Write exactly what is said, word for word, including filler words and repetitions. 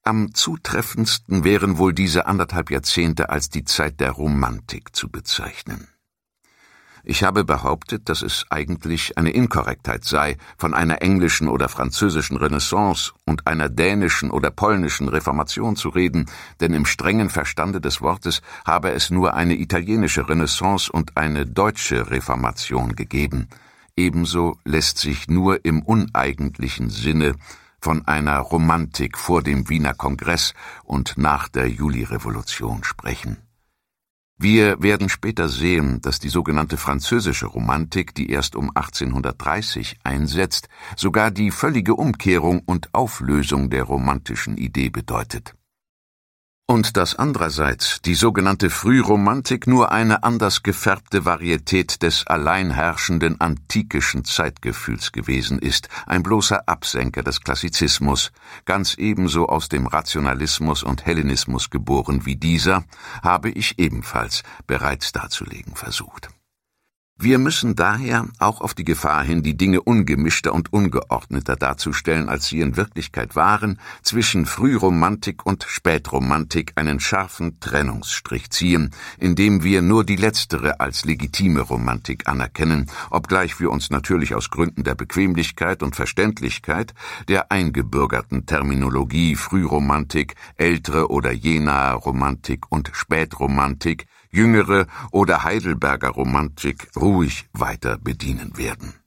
Am zutreffendsten wären wohl diese anderthalb Jahrzehnte als die Zeit der Romantik zu bezeichnen. Ich habe behauptet, dass es eigentlich eine Inkorrektheit sei, von einer englischen oder französischen Renaissance und einer dänischen oder polnischen Reformation zu reden, denn im strengen Verstande des Wortes habe es nur eine italienische Renaissance und eine deutsche Reformation gegeben. Ebenso lässt sich nur im uneigentlichen Sinne von einer Romantik vor dem Wiener Kongress und nach der Julirevolution sprechen. Wir werden später sehen, dass die sogenannte französische Romantik, die erst um achtzehnhundertdreißig einsetzt, sogar die völlige Umkehrung und Auflösung der romantischen Idee bedeutet. Und dass andererseits die sogenannte Frühromantik nur eine anders gefärbte Varietät des alleinherrschenden antikischen Zeitgefühls gewesen ist, ein bloßer Absenker des Klassizismus, ganz ebenso aus dem Rationalismus und Hellenismus geboren wie dieser, habe ich ebenfalls bereits darzulegen versucht. Wir müssen daher auch auf die Gefahr hin, die Dinge ungemischter und ungeordneter darzustellen, als sie in Wirklichkeit waren, zwischen Frühromantik und Spätromantik einen scharfen Trennungsstrich ziehen, indem wir nur die letztere als legitime Romantik anerkennen, obgleich wir uns natürlich aus Gründen der Bequemlichkeit und Verständlichkeit der eingebürgerten Terminologie Frühromantik, ältere oder jenahe Romantik und Spätromantik, jüngere oder Heidelberger Romantik ruhig weiter bedienen werden.